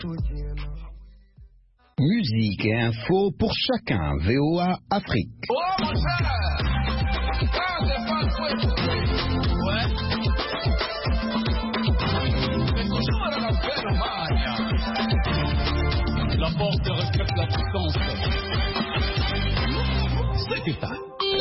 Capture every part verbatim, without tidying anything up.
Musique et info pour chacun. V O A Afrique. Oh mon cher, quand c'est pas le ouais. Mais toujours à la belle magne. La porte respecte la puissance. C'est ça.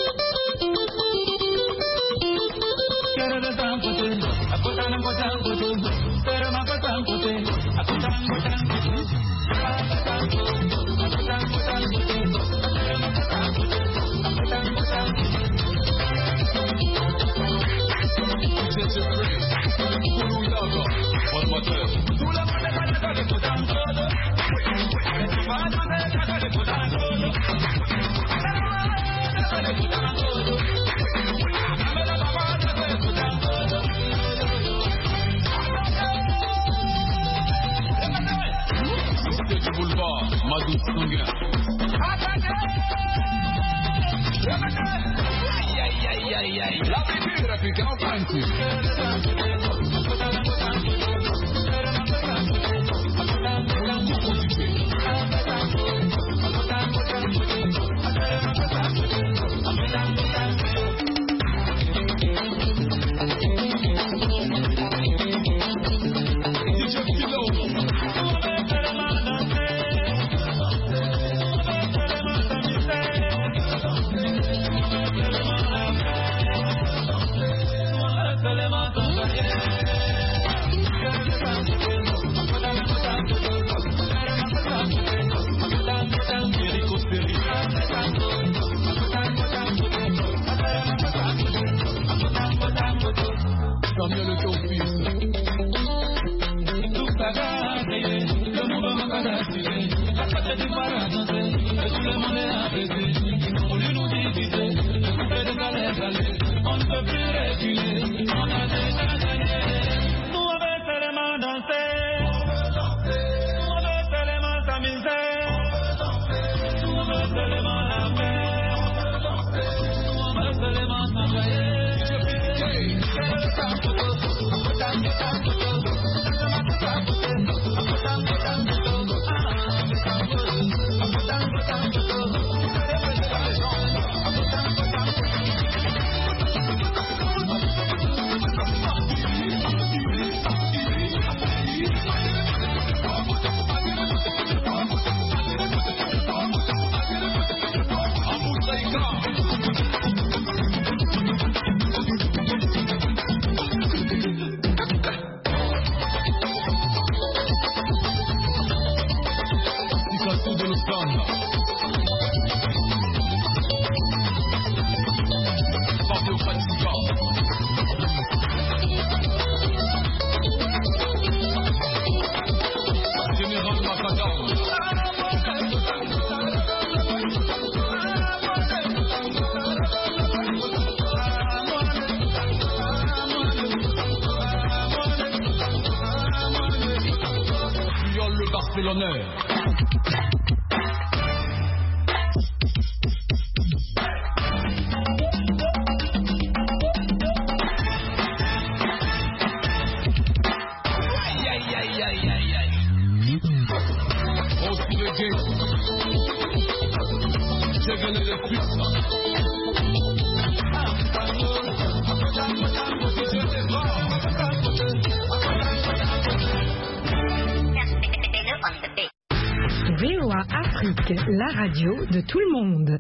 V O A Afrique, la radio de tout le monde.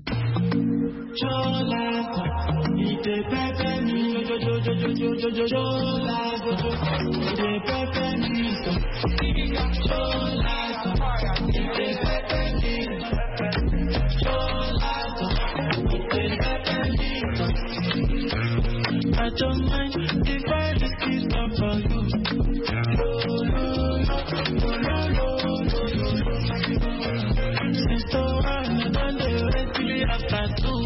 I don't mind if I just keep up for you. Since the one I done the rest of the afternoon.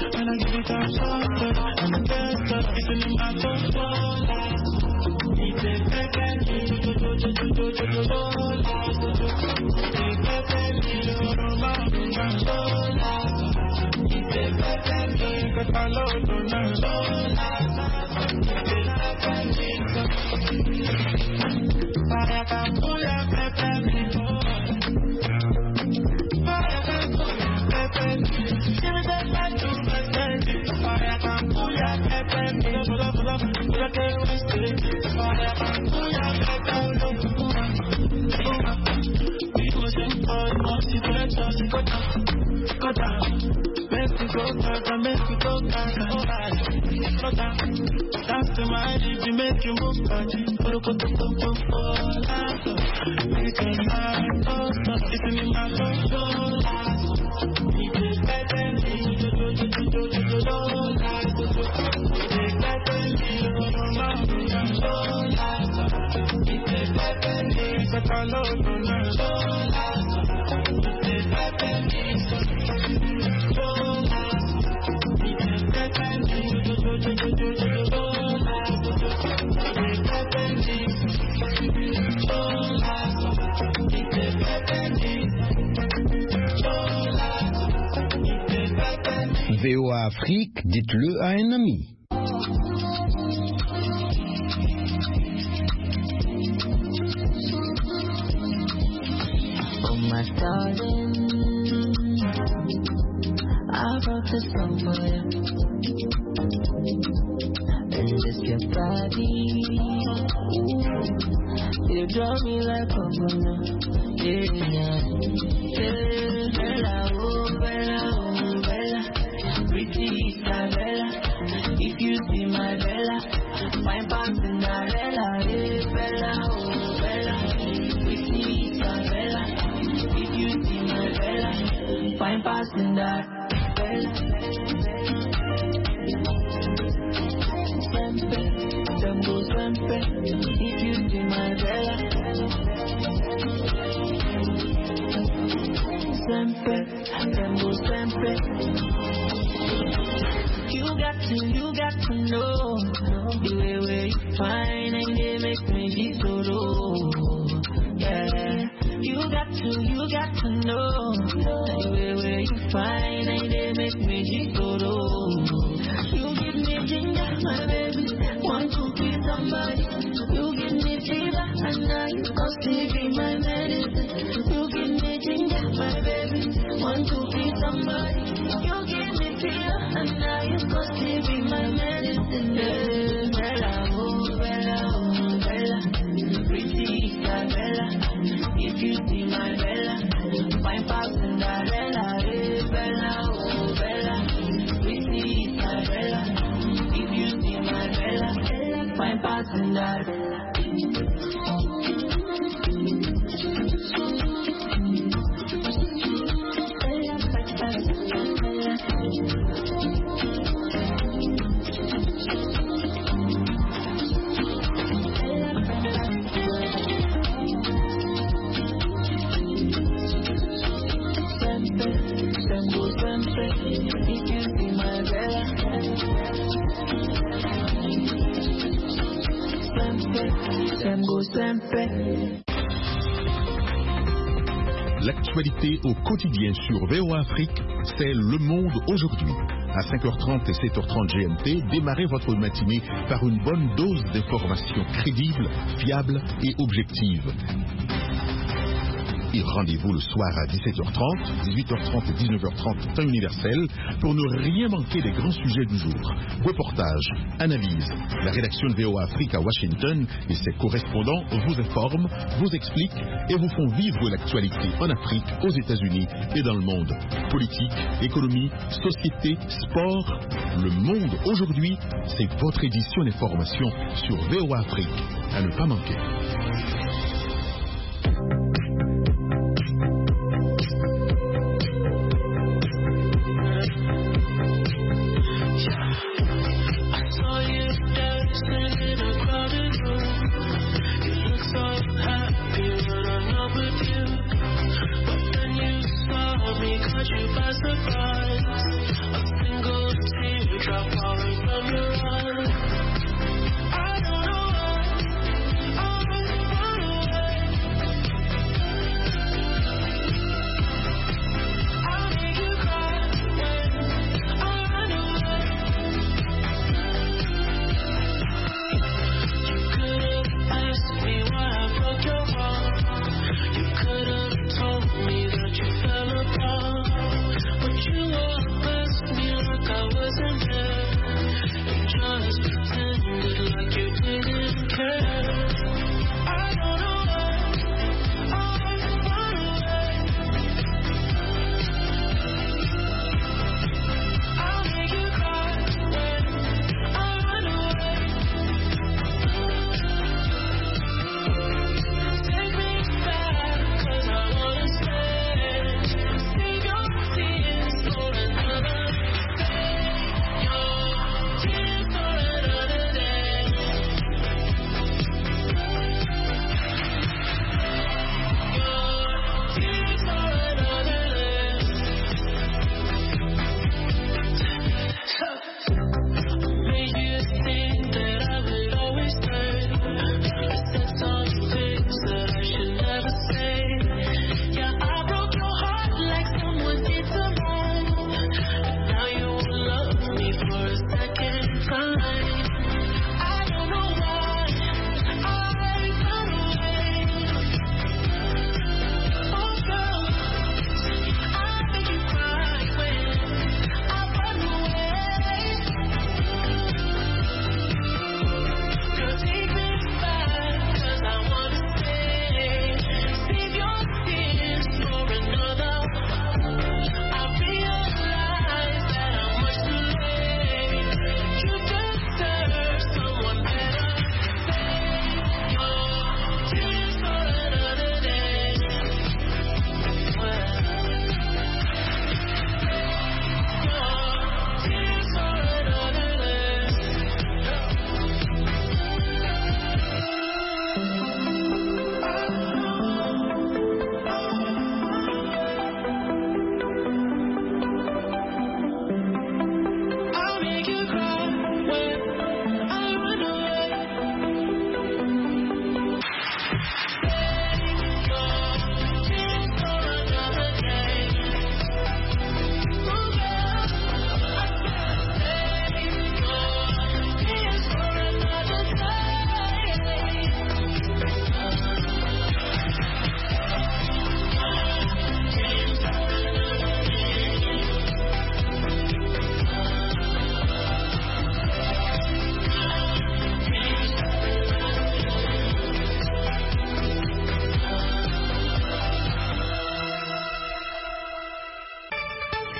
It's V O A Afrique, dites-le à un ami. Oh my darling, I wrote this song for you. And it's your body, you draw me like a banana. Yeah, yeah, yeah. Bella, oh Bella, oh Bella, pretty Isabella. If you see my Bella, my pants in Cinderella. Hey Bella, oh Bella, pretty Isabella. If you see my Bella, fine past in that Bella. Sempre, Jumbo sempre. If you see my Bella, sempre, Jumbo sempre. You got to, you got to know the way where you find and they make me be so low. Yeah. You got to, you got to know the way where you find and they make me be so low. You give me ginger, my baby, want to be somebody. You give me fever, and now you must be my medicine. You give me ginger, my baby, want to be somebody. You give me fever, and now you must be my medicine. Yeah. Bella, oh Bella, oh Bella, pretty Isabella. If you see my Bella, fine past Cinderella. Hey Bella, oh Bella, pretty Isabella. If you see my Bella, fine past Cinderella. L'actualité au quotidien sur V O A Afrique, c'est Le Monde aujourd'hui. À cinq heures trente et sept heures trente G M T, démarrez votre matinée par une bonne dose d'informations crédibles, fiables et objectives. Et rendez-vous le soir à dix-sept heures trente, dix-huit heures trente et dix-neuf heures trente temps universel pour ne rien manquer des grands sujets du jour. Reportages, analyses. La rédaction de V O A Afrique à Washington et ses correspondants vous informent, vous expliquent et vous font vivre l'actualité en Afrique, aux États-Unis et dans le monde. Politique, économie, société, sport. Le Monde aujourd'hui, c'est votre édition d'information sur V O A Afrique. À ne pas manquer. Drop falling from your eyes. I don't know why.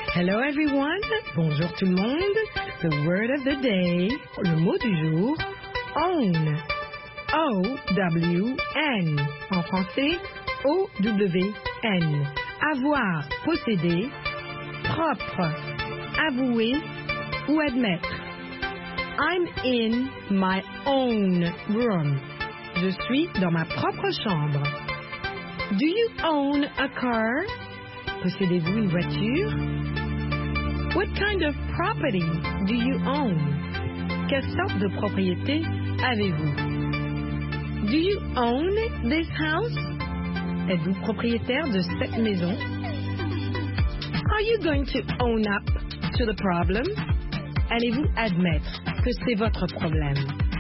Hello everyone. Bonjour tout le monde. The word of the day. Le mot du jour. Own. O W N. En français, O W N. Avoir, posséder. Propre. Avouer ou admettre. I'm in my own room. Je suis dans ma propre chambre. Do you own a car? Possédez-vous une voiture? What kind of property do you own? Quelle sorte de propriété avez-vous? Do you own this house? Êtes-vous propriétaire de cette maison? Are you going to own up to the problem? Allez-vous admettre que c'est votre problème?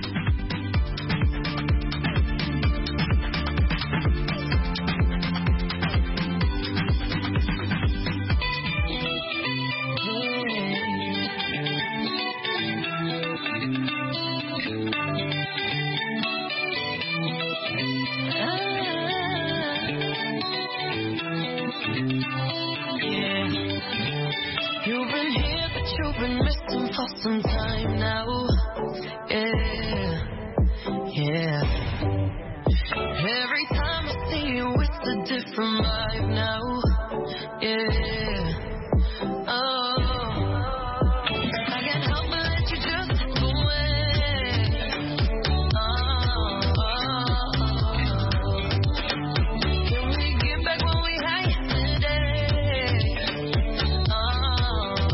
For some time now, yeah, yeah. Every time I see you, it's a different vibe now, yeah. Oh, I can't help but let you just go away. Oh, oh, oh. Can we get back when we had yesterday? Oh, oh,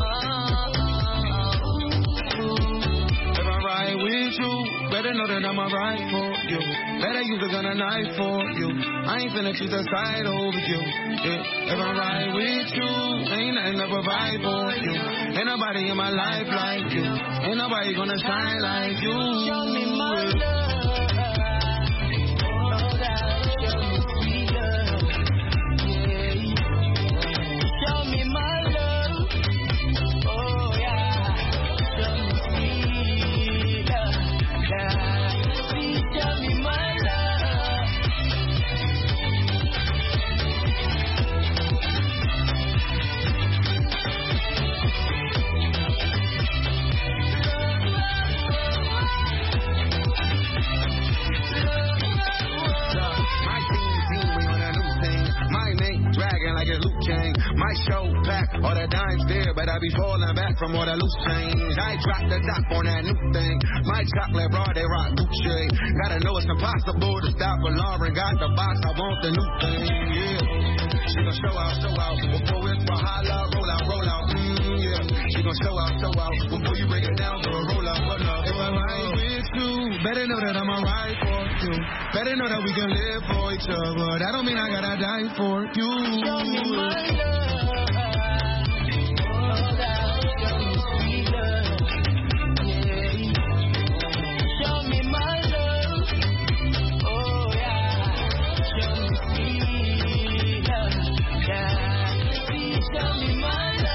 better know that I'm alright for you. Better use a gun and knife for you. I ain't finna choose a side over you. Yeah. If I'm right with you, ain't nothing to provide for you. Ain't nobody in my life like you. Ain't nobody gonna shine like you. Show me my love. Oh God, show me sweet love. Yeah. Show me my love. Oh yeah. Show me sweet love. Please tell me my love. My team, team, we on a new thing. My name dragging like a loop chain. My show pack, all the dimes there, but I be falling back from all the loose change. I drop the top on that new thing. My chocolate bra, they rock Gucci. Gotta know it's impossible to stop a Lauren. Got the box, I want the new thing, yeah. She gon' show out, show out. Before it's for holla, roll out, roll out, mm, yeah. She gon' show out, show out. Before you break it down, girl, roll out, roll out. If I'm right with you, better know that I'm alright for you. Better know that we can live for each other. That don't mean I gotta die for you. Show me my love. Oh God, show me sweet love. Yeah. Show me my love. Oh yeah. Show me sweet love. Yeah. Please show me my love.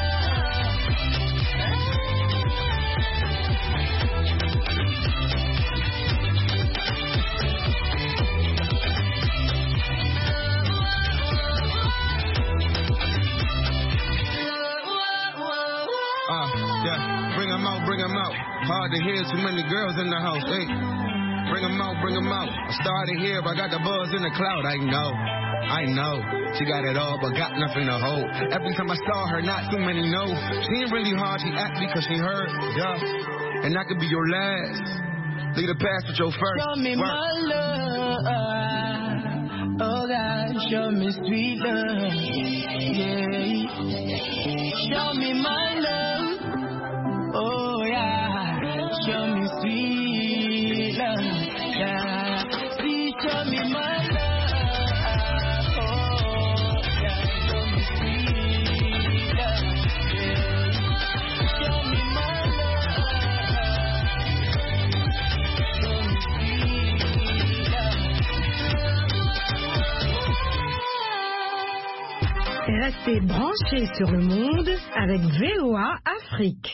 Uh, yeah, bring 'em out, bring 'em out. Hard to hear, too many girls in the house, hey. Bring 'em out, bring 'em out. I started here, but I got the buzz in the cloud, I know. I know, she got it all, but got nothing to hold. Every time I saw her, not too many know. She ain't really hard, she act because she hurt, yeah. And that could be your last. Leave the past with your first. Show me work. my love. Oh God, show me sweet love. Yeah. Show me my love. Oh yeah. Show me sweet love. Yeah. Please show me my love. Oh yeah. Show me sweet love. Yeah. Show me my love. Show me sweet love. Restez branchés sur le monde avec V O A Afrique.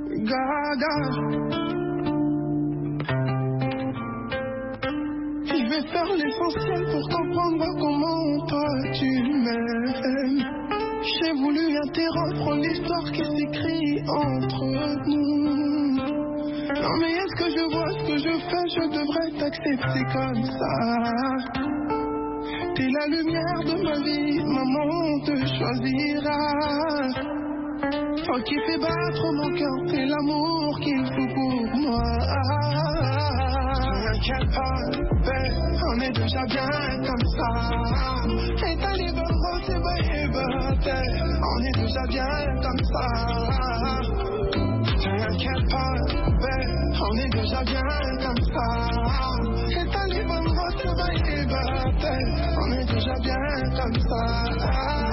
Gaga. vais faire l'essentiel pour comprendre comment toi tu m'aimes. J'ai voulu interrompre l'histoire qui s'écrit entre nous. Non mais est-ce que je vois ce que je fais? Je devrais t'accepter comme ça. T'es la lumière de ma vie, maman te choisira. Toi qui fais battre mon cœur, t'es l'amour qu'il faut pour moi. T'inquiète pas, babe, on est déjà bien comme ça. Et t'as les bonnes roses et baby, on est déjà bien comme ça. T'inquiète pas, babe, on est déjà bien comme ça. Et t'as les bonnes roses et baby, on est déjà bien comme ça.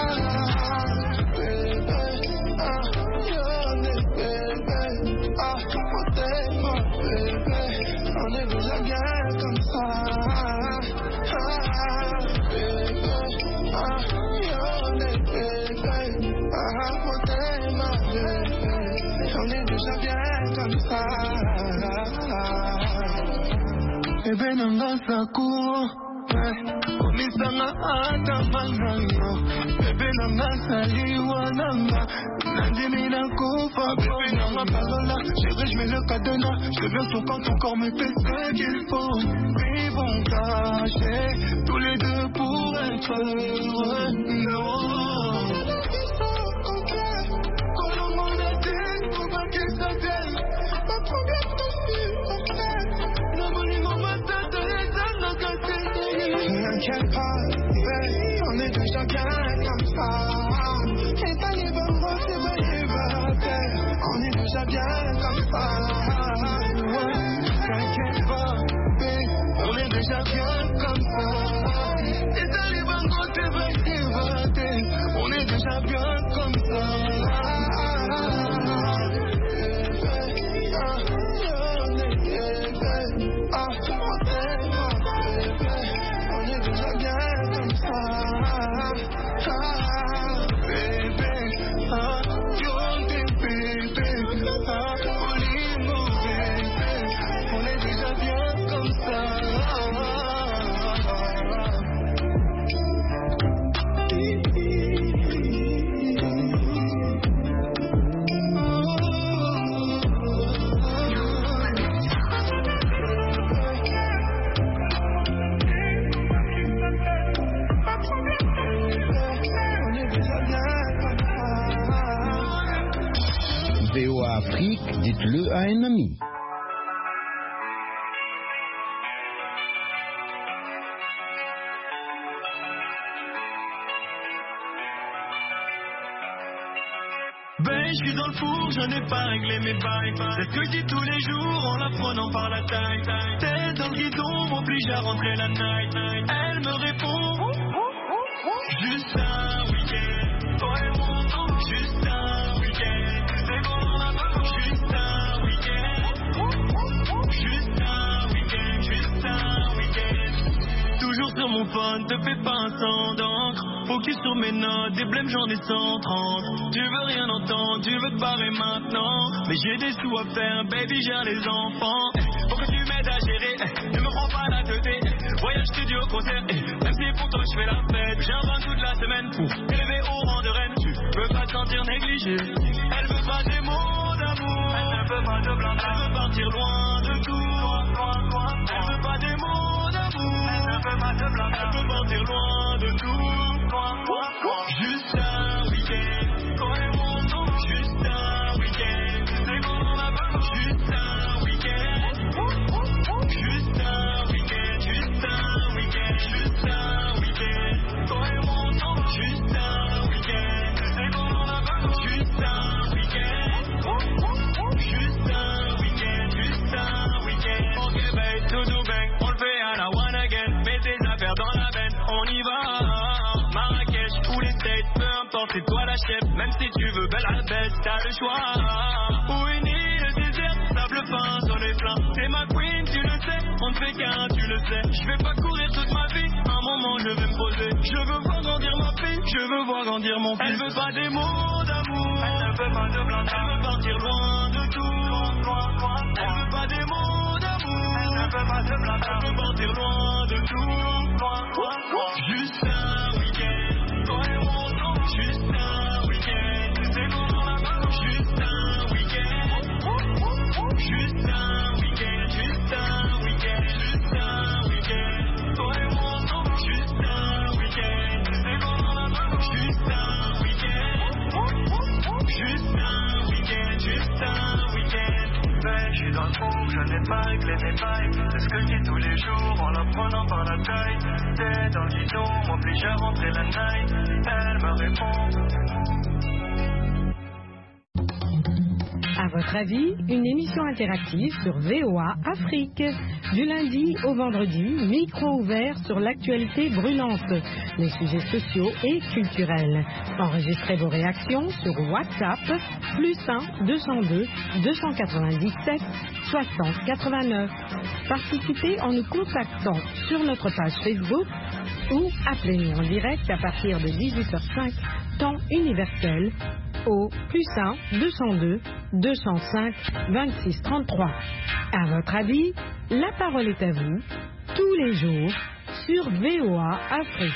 On est déjà bien comme ça. Ah, bébé, ah, on est bébé. Ah, on t'aime, bébé. On est déjà bien comme ça. Bébé, n'en sa cour. Omisanga ata mangango. Bébé, n'en saliwa nanga. Nandimi na kufa. Bébé, n'en parola. Chérie, je mets le cadenas. Je deviens ton quand ton corps me fait ce qu'il faut. Vivons cachés, tous les deux pour être heureux. Non. Comment on a dit, faut pas qu'il s'appelle. Ma première touche, le monument ma tête et ça n'a qu'à s'aider. T'inquiète pas, babe, on est déjà bien comme ça. Et t'as les bonnes roses et baby, on est déjà bien comme ça. T'inquiète pas, babe, on est déjà bien comme ça. Et t'as les bonnes roses et baby, on est déjà bien comme ça. V O A Afrique, dites-le à un ami. Ben, je suis dans le four, je n'ai pas réglé mes bails. C'est ce que je dis tous les jours en la prenant par la taille. Tête dans le guidon, m'oblige à rentrer la night. Elle me répond, juste un week-end. Toi et mon nom, juste un week-end. C'est bon, on a pas juste un week-end. Juste un week-end, juste un week-end. Toujours sur mon phone, te fais pas un sang d'encre. Focus sur mes notes, des blèmes j'en ai cent trente. Tu veux rien entendre, tu veux te barrer maintenant. Mais j'ai des sous à faire, baby gère les enfants. Pourquoi tu m'aides à gérer, ne me prends pas la tête. Voyage studio, concert, même si pour toi je fais la fête. J'ai un vin toute la semaine pour élever au rang de reine. Tu peux pas te sentir négligé. Elle veut pas des mots d'amour, elle ne veut pas de blanc. Elle veut partir loin de tout. Elle veut pas des mots d'amour, elle ne veut pas de blanc. Elle veut partir loin de tout. Juste un week-end, toi et mon nom, juste un week-end. C'est bon, on a pas juste un week-end. Juste un week-end, juste un week-end, juste un week-end. Toi et mon nom, juste un week-end. C'est bon, on a pas juste un week-end. Juste un week-end, juste un week-end. Ok, babe, tout do bang, on le fait à la one again. Mets tes affaires dans la benne, on y va. Ou les States, peu importe, c'est toi la chef. Même si tu veux belle à la baisse, t'as le choix. Ou une île déserte, sable fin sur les flancs. C'est ma queen, tu le sais, on ne fait qu'un, tu le sais. Je vais pas courir toute ma vie, un moment je vais me poser. Je veux voir grandir ma fille, je veux voir grandir mon fils. Elle veut pas des mots d'amour, elle ne veut pas de blanc. Elle veut partir loin de tout. Elle veut pas des mots d'amour, elle ne veut pas de blanc. Elle veut partir loin de tout, loin, loin, loin. Juste un week-end, toi et moi, juste un week-end, tu sais qu'on en a marre. Juste un week-end, juste un week-end, juste un week-end, juste un week-end, toi et moi, juste un week-end, tu sais qu'on en a marre. Juste un week-end, juste un week-end, juste un week-end. Mais je suis dans le fond, je n'ai pas réglé mes bails. C'est ce que je dis tous les jours en la prenant par la taille. T'es dans le guidon, m'oblige à rentrer la night. Elle me répond. À votre avis, une émission interactive sur V O A Afrique. Du lundi au vendredi, micro ouvert sur l'actualité brûlante, les sujets sociaux et culturels. Enregistrez vos réactions sur WhatsApp, plus un deux cent deux deux cent quatre-vingt-dix-sept soixante quatre-vingt-neuf. Participez en nous contactant sur notre page Facebook ou appelez-nous en direct à partir de dix-huit heures cinq, temps universel, au plus un deux cent deux deux cent cinq vingt-six trente-trois. À votre avis, la parole est à vous, tous les jours, sur V O A Afrique.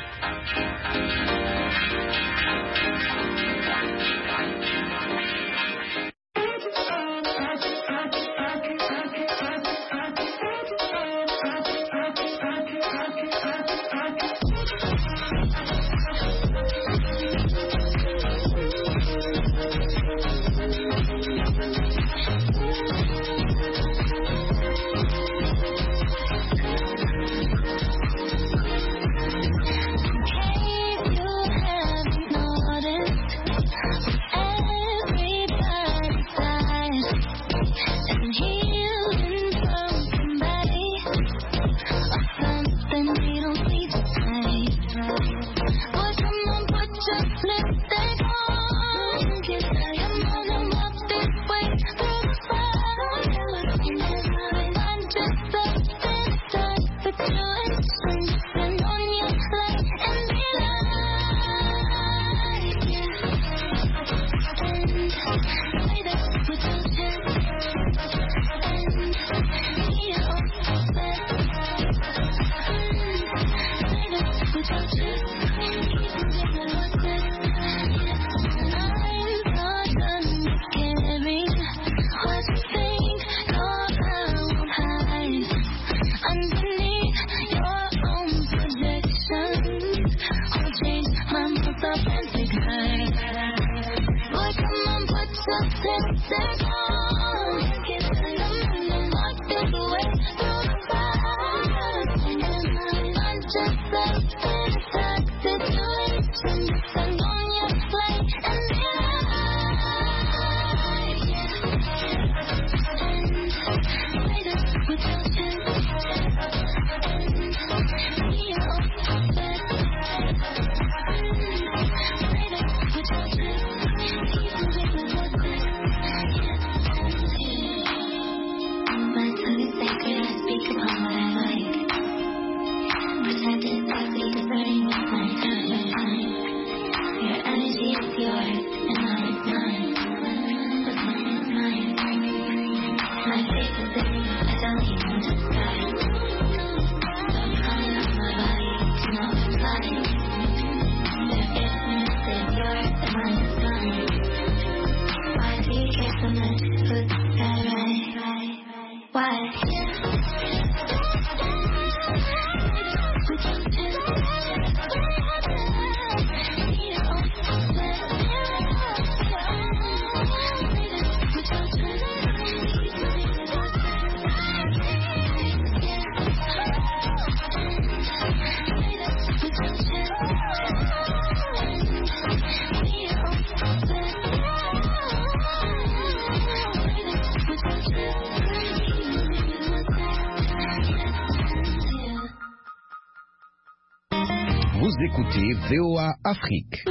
Vous écoutez V O A Afrique.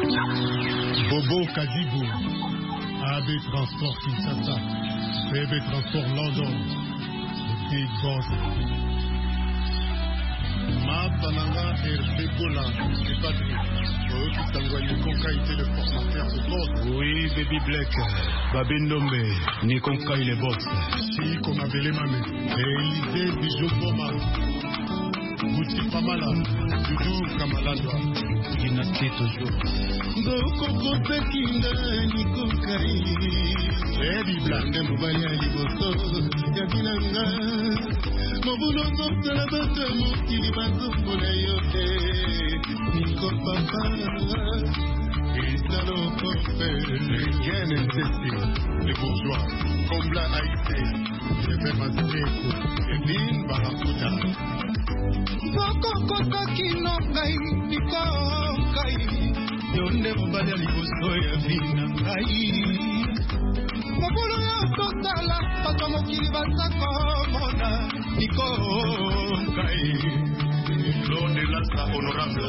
Bobo Kadibou, A B Transport Kinshasa, B B Transport London, The Big Boss. Matananga Erbegola, c'est Patrick. Eux qui t'envoient Konkaïté le formateur de boss. Oui, Baby Black, Babindombe, Nikonka il est boss. Si, qu'on avait les mamés. Élisée Bijou Boma. Gouti Pamala, Doudou Kamalandwa, Dynastie toujours. Goko Kope Kinga Nikokai, Ebi Blande Mobaya Liboso, Yabinanga, Mobulo Sopala Bata Mokili Bato Ponayote, Niko Papa, Isalo Kope, les Yen N C C, les bourgeois, Kombla Haïté, les Bemaseko, Evin Barakuda. Goko Kope Kinga Nikokai, Yonde Mobaya Liboso Yabinangai. Mokolo ya totala bato mokili bazako mona niko kai L'onde lasta honorable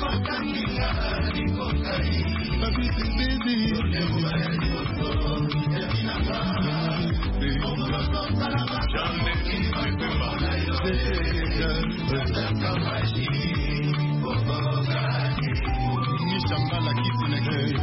niko kai babisi bibi Nishambala kiti na kiti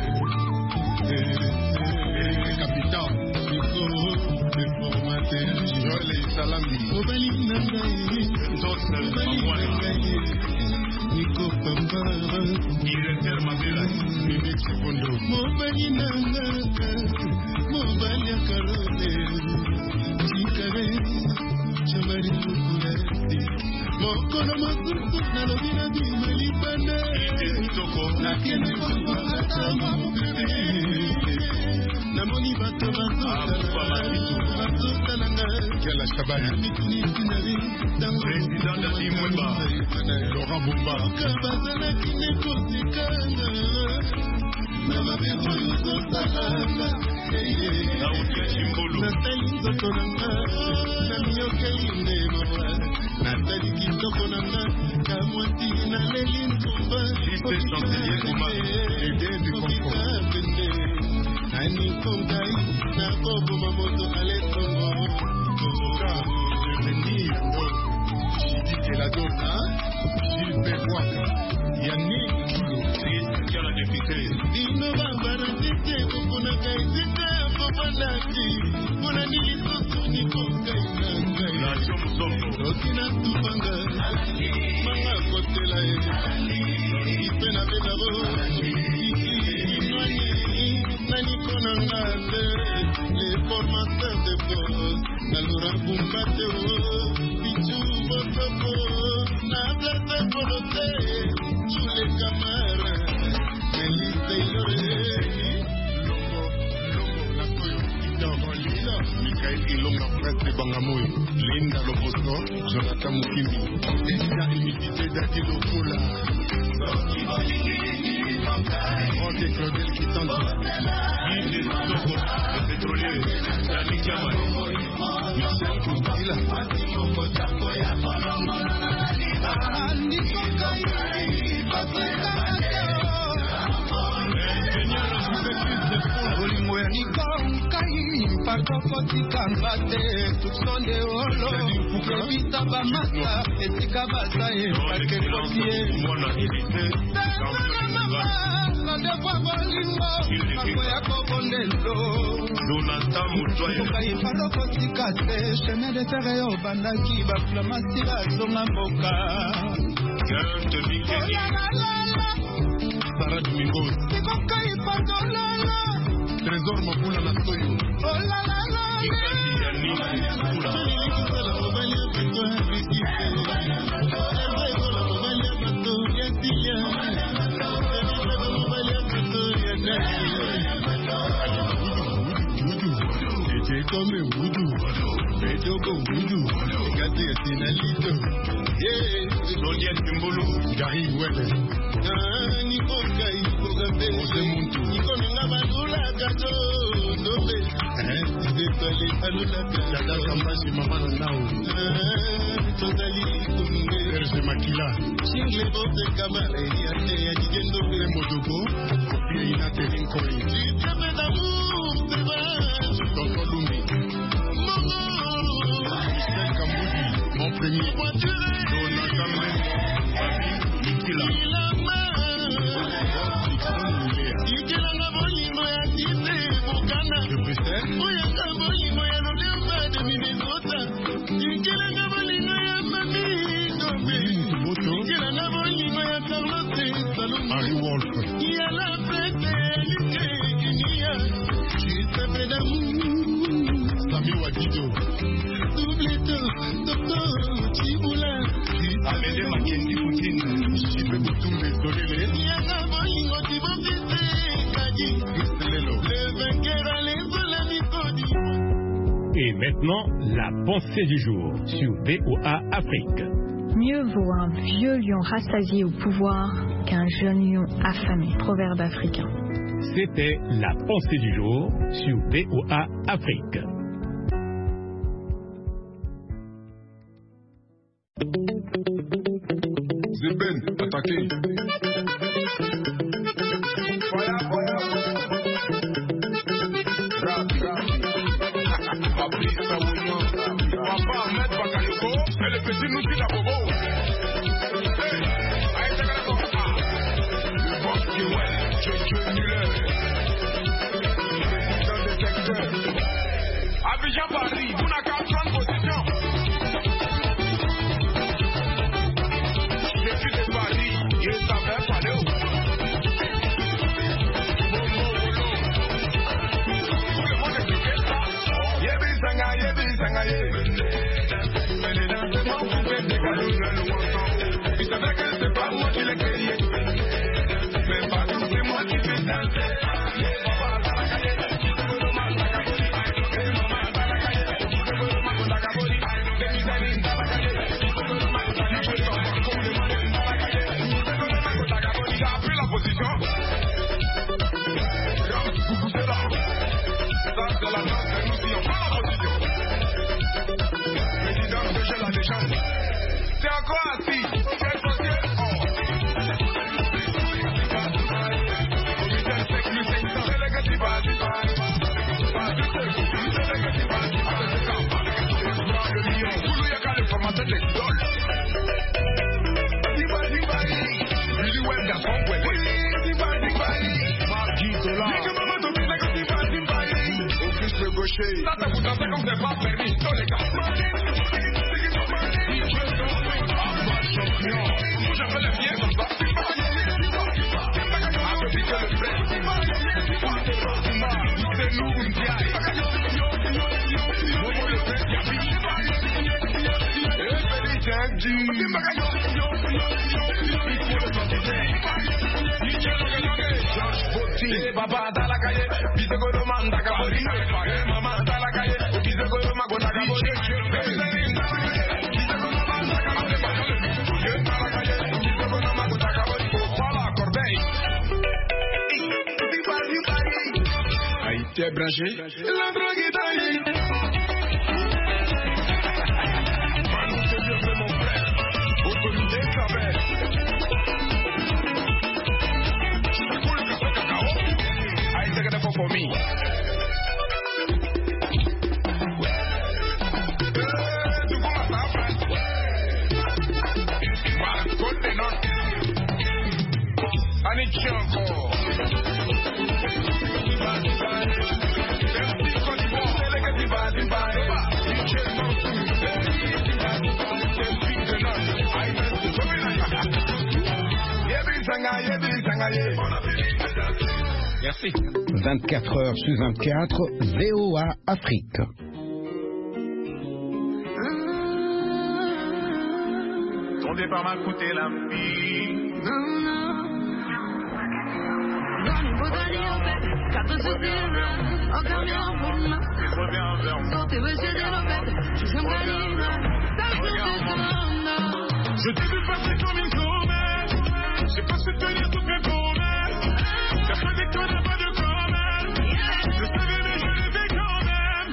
Capitaine, Nico, le formateur, Joël et Salami, Obali Nangaye, Obali Nangaye, Nico Pamba, directeur Mabela, Mimi Chipondo, Obali Nangaye, Obali Karone, Chikare, Chamari Kukurati, Mokono Masusu, Nalobina Bimalipane, Nakene Kukurata Mabukare, Namoni bato bato bato talanga Kela Shabana président de l'Imweba Laurent Bumba kabazana kine kosikanga mama beto yuzo talanga Naoudia Chimbolo Natali nzoto nanga namiyokeli ndemo Natali kitoko nanga kamwati naleli ntumba Liste chancelier Ouma Aidé du Congo Nani kongai na bobo mamoto aletongo Toka Devenir Ndo Chidi Keladona Gilbert Waka Yannick Koulou Christian Député Dino babara tete kokona kai tete popanaki Kuna nilisusu ni kongai nangai Nation Mzongo Okina tupanga Manga kotela e Ipena benabo Nani konangale les formateurs de force Nalura Bumbateo Pichu Botopo Nablate Bolote Tous les camarades Elie Taylor Longo Longo Lakoyo Ida Rolila Mikael Ilonga Prince de Bangamoy Linda Loboso Jonathan Mukimi Ida Imidité Dati Lokola Roque Claudel Kitanda Guy de Togo Le pétrolier Yannick Yaman Michel Koutila Olingo ya nikonkai pakokotikanga te tuksonde olo ebita bamata esika baza ye pakekotie nandekwa bolingo makoya kobondelo okai pakokotika te chemin de terre yo bandaki baflamasi bazonga mboka Sarah Domingos ikokai patolala Trésor Mapula Nasoyo Ikati Yannick Kula Come wudu, Bejogo wudu, Gati Sinalito, yeah, Sonia Timbolo Gary Welle Nico Gai, Ose Muntu Nico Nabadula Gato, Dobe, Depali Alula Dada Kambashi Mamana Nao Totali Kunde, Serge Makila Single Bote Kamare, Yane Yagendo Modogo Kopie Inate Linkoi Titrape d'amour, Tonto Lumbi Michel Kamboudi Mon premier Dona Kambe Babi Nikila De Bruxelles Kendi Poutine, Chipe Boutoumbe, Dolele, Yanga Bolingo, Tibo Fissé, Kadi, Lelo, le vainqueur à l'épaule, Nicodi. Et maintenant, la pensée du jour sur V O A Afrique. Mieux vaut un vieux lion rassasié au pouvoir qu'un jeune lion affamé. Proverbe africain. C'était la pensée du jour sur V O A Afrique. Zeben, attaqué. Fire, fire. Rap, rap. Appris ça ou non. Papa, Ahmed Bakayoko, et le petit nous dit la bobo. Hey, aïe, t'as qu'à la ah. Le boss qui ouais, je je Muller. Dans des secteurs. Abidjan Paris, vous n'avez qu'à prendre position. Il savait que c'est pas moi qui l'ai créé, mais pas tout, c'est moi qui fais danser. Il a pris la position. C'est là. Ça, c'est la danse de nous qui ont pas la position. Président, j'ai la légende. C'est encore assis. C'est sorti. Oh. C'est le gars qui va, qui va. C'est le gars qui va, qui va. Le lion. Vous lui avez le formateur de l'idole. Diva, diva, Billy Webb, garçon, ouais. Diva, diva, Marquis Zola. Auguste Le Gaucher. Ça, ça vous dansez comme c'est pas permis. Tous les gars. Champion. Moi, j'appelle le bien comme ça. Avec le frère. C'est nous, une diaille. Momo le frère, Yabi. Et Félix G. George Botti. Papa, dans la cahier. Bisegolo, manda, cabori. Maman, dans la cahier. Bisegolo, magona, cabori. T'es branché? La drogue est taillée. Manu, c'est bien fait mon frère. Autorité, ça fait. C'est cool que ce cacao. I take it for me. Tu commences à faire. Voilà, côte des notes. Annick encore. Merci. vingt-quatre heures sur vingt-quatre, V O A Afrique. Ton départ m'a coûté la vie. Reviens vers moi. Je t'ai vu passer comme une comète. J'ai pas su tenir toutes mes promesses. Persuadé que toi n'as pas de comète. Je savais mais je l'ai fait quand même.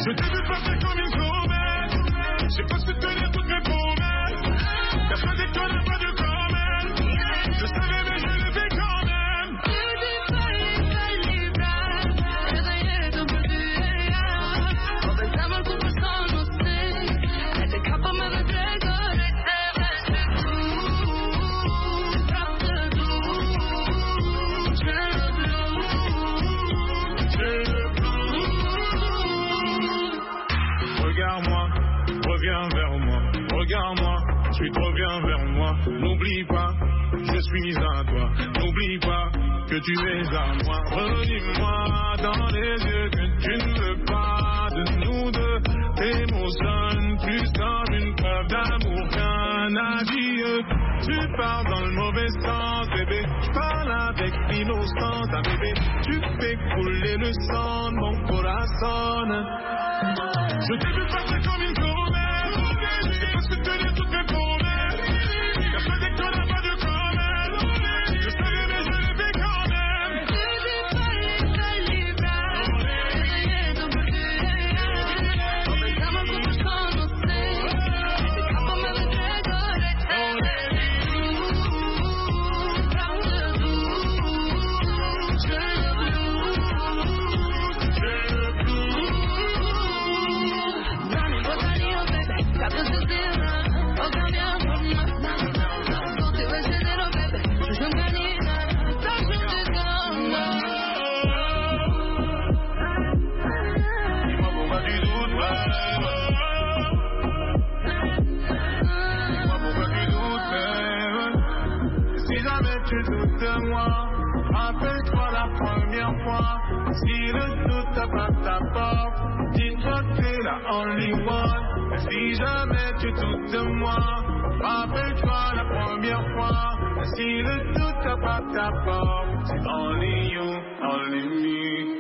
Je t'ai vu passer comme une comète. J'ai pas su tenir toutes mes promesses. Persuadé que t'en as pas de comète. Je savais mais je l'ai fait quand même. Regarde-moi, reviens vers moi, regarde-moi, tu te reviens vers moi. N'oublie pas, je suis à toi. N'oublie pas que tu es à moi. Redis-moi dans les yeux que tu ne veux pas de nous deux. Tes mots sonnent plus comme une preuve d'amour qu'un adieu. Tu parles dans le mauvais sens, bébé. Je parle avec l'innocence, ah, bébé. Tu fais couler le sang de mon corazon. Je t'ai vu passer comme une comète. J'ai pas su tenir toutes mes promesses. Persuadé que t'en as pas de comète. Je savais mais je l'ai fait quand même. Tu doutes de moi, rappelle-toi la première fois. Si le doute tape à ta porte, dis-toi que t'es la only one. Si jamais tu doutes de moi, rappelle-toi la première fois. Si le doute tape à ta porte, c'est only you, only me.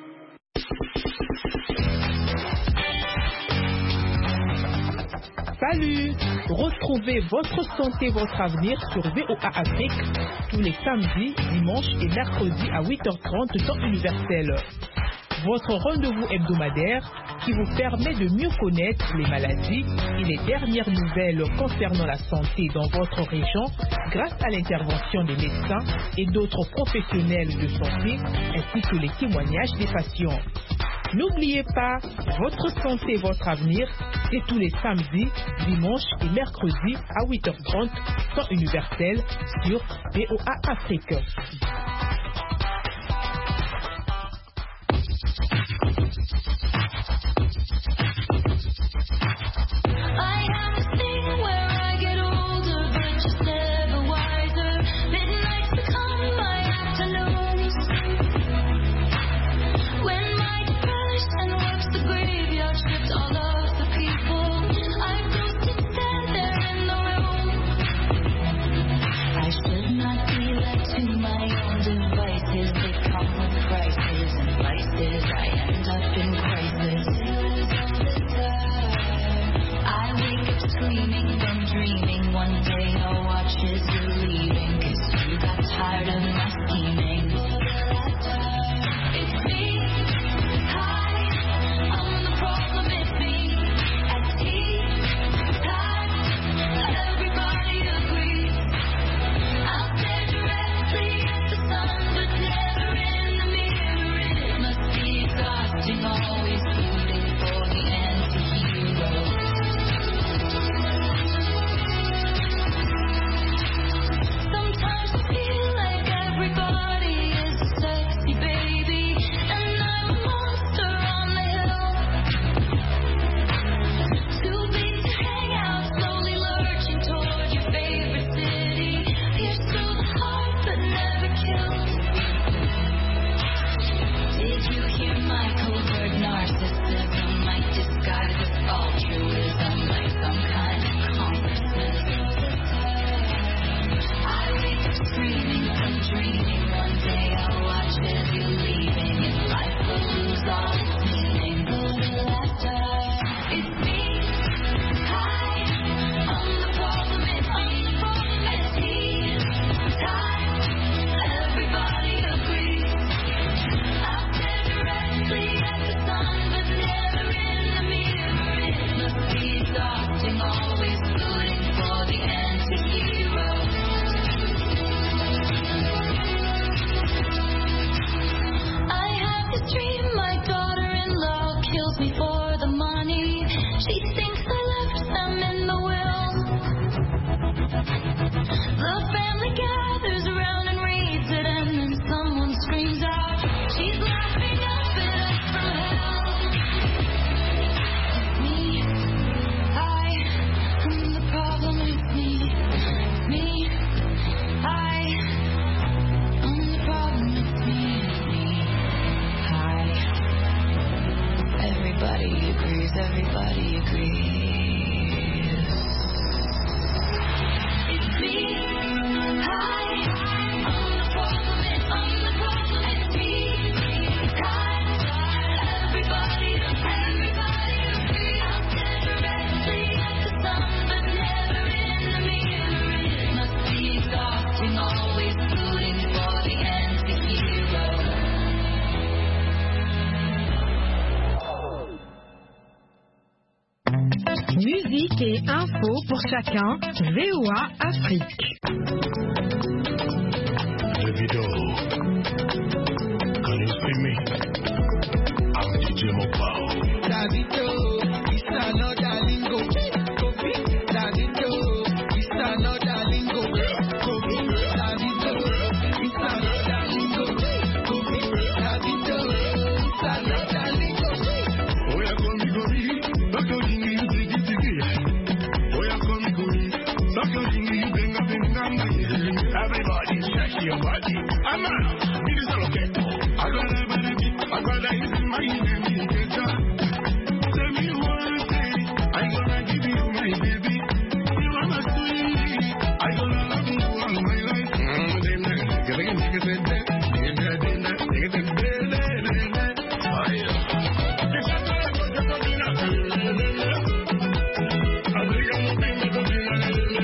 Salut! Retrouvez votre santé, votre avenir sur V O A Afrique tous les samedis, dimanches et mercredis à huit heures trente temps universel. Votre rendez-vous hebdomadaire qui vous permet de mieux connaître les maladies et les dernières nouvelles concernant la santé dans votre région grâce à l'intervention des médecins et d'autres professionnels de santé ainsi que les témoignages des patients. N'oubliez pas, votre santé, votre avenir, c'est tous les samedis, dimanches et mercredis à huit heures trente, temps universel sur V O A Afrique. To my own Musique et info pour chacun, V O A Afrique. Davido, can you see me? I'm D J Mopao. Davido, it's another lingo. Davido, it's another lingo. Davido, it's another lingo. Davido, it's another lingo. Oh, yeah, come me go me. Back your thing, you dig it, dig it. Oh, yeah, come me go me. Back your thing, you bring up in Ganga. Everybody, shake your body. I'm out. It is all okay. I got a baby. I got a hit in my ear. Tell me one thing. I gonna give you my baby. You are my sweet. I gonna love you all my life. Mm, then that, get again, take it, take it, take it, take it, take it, take it. Oh, yeah. It's a time for the Codina. I think I'm moving the Codina.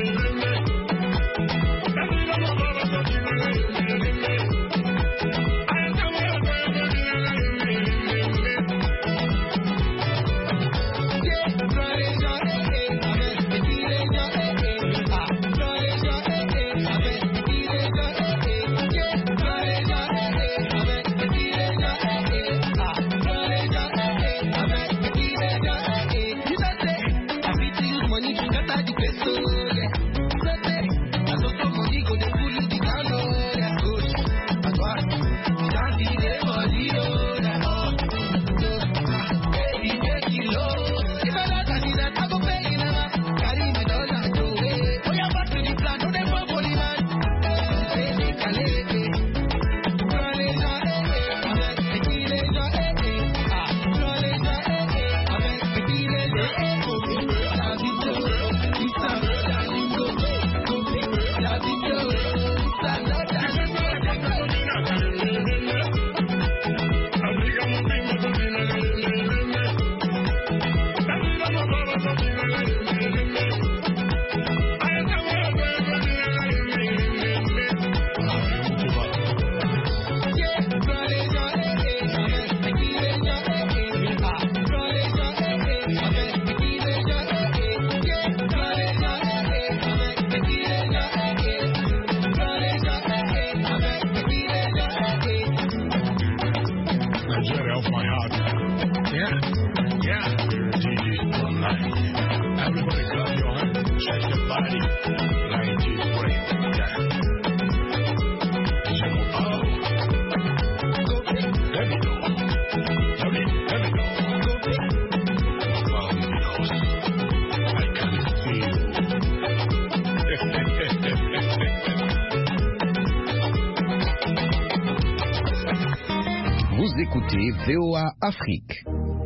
Vous écoutez V O A Afrique.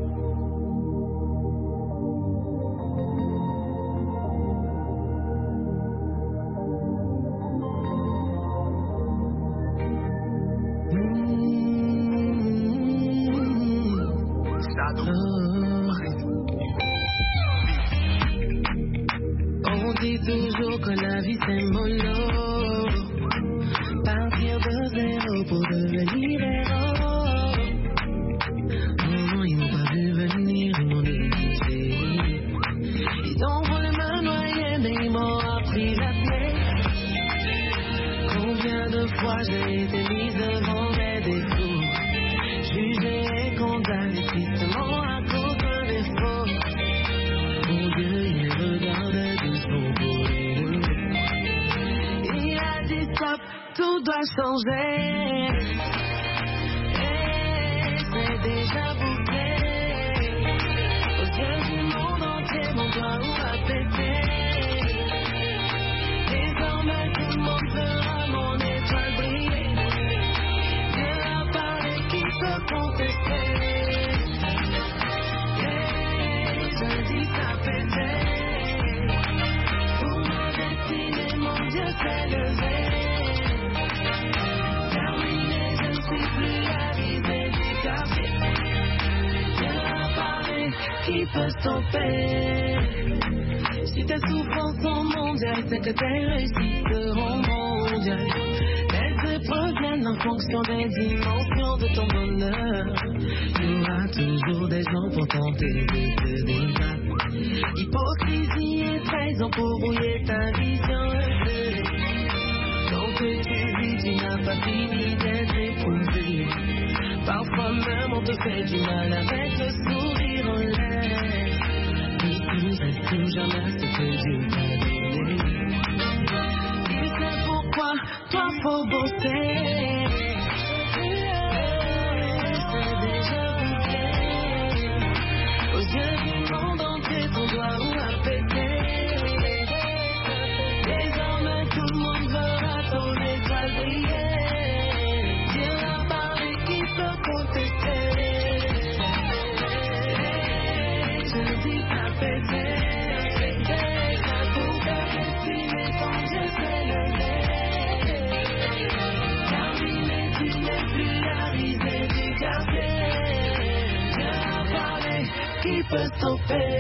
On dit toujours que la vie c'est mollo. Partir de zéro pour devenir héros. Non, ils n'ont pas vu venir, ils m'ont négligé. Ils ont voulu me noyer, mais ils m'ont appris la clé. Combien de fois j'ai été mise devant mes défauts, jugée et condamnée tristement à cause d'un défaut. Mon Dieu, il me regarde de son beau. Il a dit stop, tout doit changer. Et c'est déjà bouclé. Aux yeux du monde entier, mon doigt va péter. Désormais, tout le monde verra mon étoile briller. Dieu a parlé, qui peut contester? Et je dis ça péter. Pour ma destinée, mon Dieu s'est levé. Terminé, je ne suis plus arrivé du café. Dieu a parlé, qui peut stopper? Si tes souffrances sont mondiales, c'est que tes réussites seront mondiales. Les épreuves viennent en fonction des dimensions de ton bonheur. Il y aura toujours des gens pour tenter de te débattre. Hypocrite pour brouiller ta vision. Donc que tu vis, tu n'as pas fini d'être éprouvé. Parfois même on te fait du mal avec le sourire en l'air. Et tu ne sais plus jamais ce que Dieu t'a donné. Tu sais pourquoi toi faut bosser. C'est déjà bouclé. Aux yeux du monde entier, ton doigt ou à péter. Désormais tout le monde verra ton étoile briller. Dire la parole qui peut contester. Je dis t'as pété. Ça pouvait estimer quand Dieu s'est levé. Terminé, tu n'es plus la risée du quartier. Viens à parler, qui peut stopper?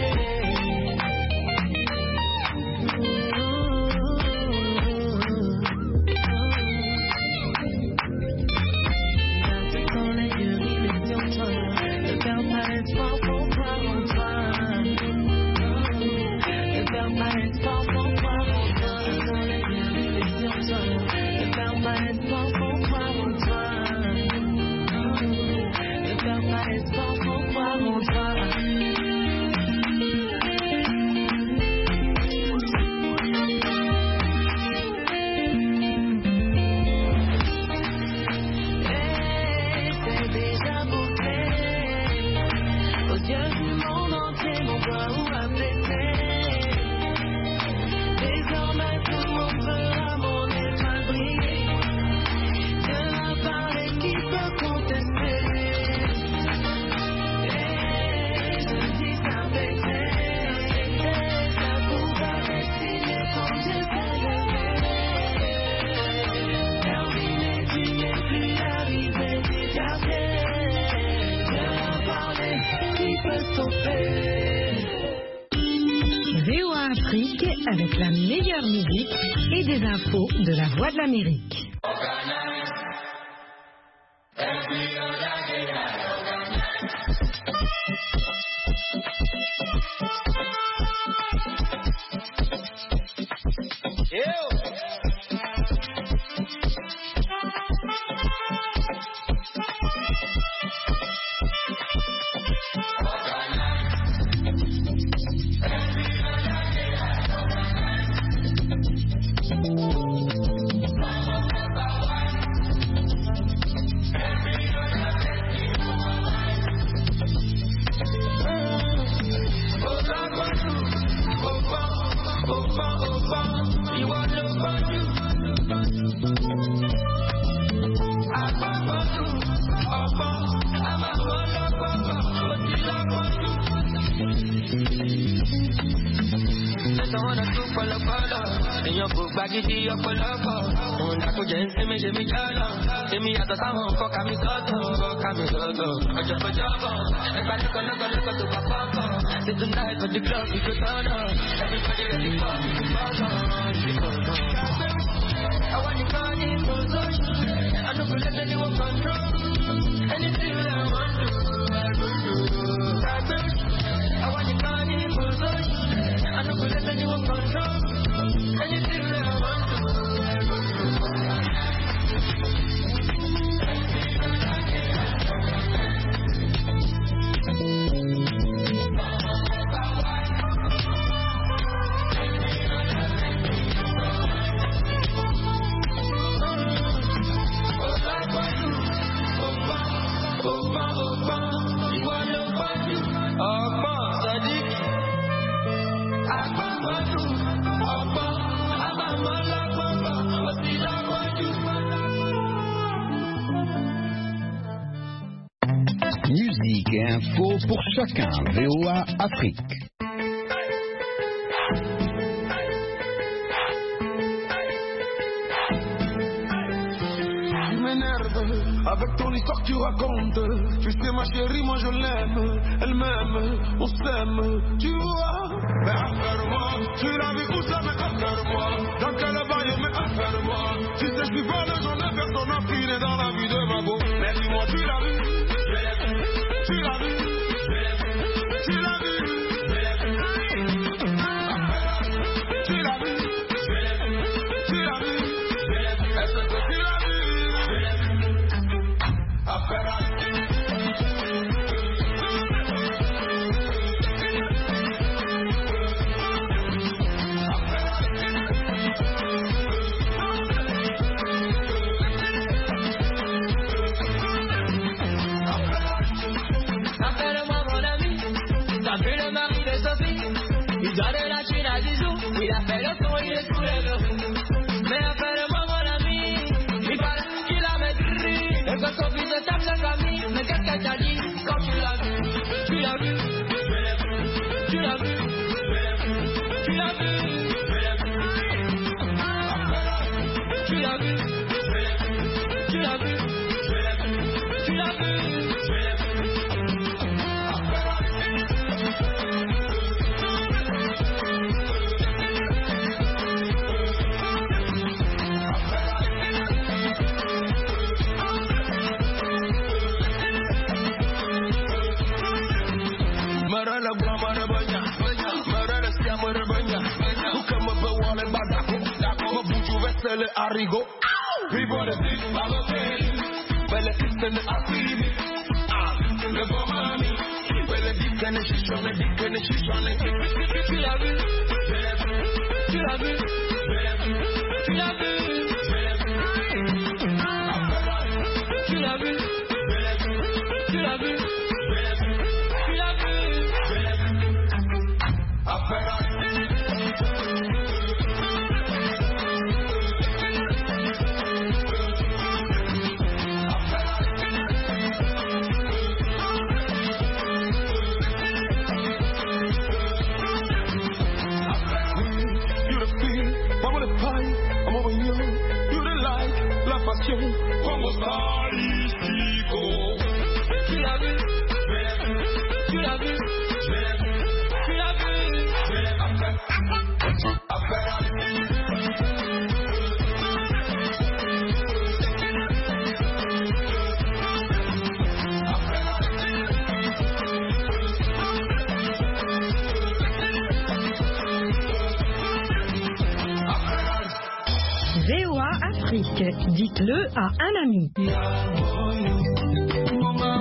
V O A Afrique avec la meilleure musique et des infos de la Voix de l'Amérique. Musique et info pour chacun. V O A Afrique. Tu m'énerves avec ton histoire que tu racontes. Tu sais ma chérie, moi je l'aime. Elle m'aime, on s'aime. Tu vois, mais affaire-moi. Tu l'as vu où ça, mais affaire-moi. Dans quel bail, mais affaire-moi. Tu sais, je suis pas le genre de personne affinée dans la vie de ma go. Mais dis-moi, tu l'as vu. Tu l'as vu. Tu l'as vu. a vu le mari de Sophie. Il doit de la Chine à Zizou. Il a fait le tour, il est sous les verrous. Mais appelle-moi mon ami. Il paraît qu'il a maigri. Et que Sophie se tape sa famille. Mais qu'est-ce qu'elle t'a dit quand tu l'as vu? Tu l'as vu? Tu l'as vu? Tu l'as vu? Tu l'as vu? Tu l'as vu? Tu l'as vu? Marala Blamara Banya, Marala Siamara Banya, who come up a wall and Badako, Mabuju Vessel Arigo, we bought a big Balotelli, Bella Piston Afribi, ah, the Bomani, Bella Dick and she's on a dick and she's on a dick. Tu l'as vu? Tu l'as vu? Tu l'as vu? Tu l'as vu? Tu l'as vu? Como Salistico. Tu l'as vu? Tu l'as vu? Tu l'as V O A Afrique, dites-le à un ami.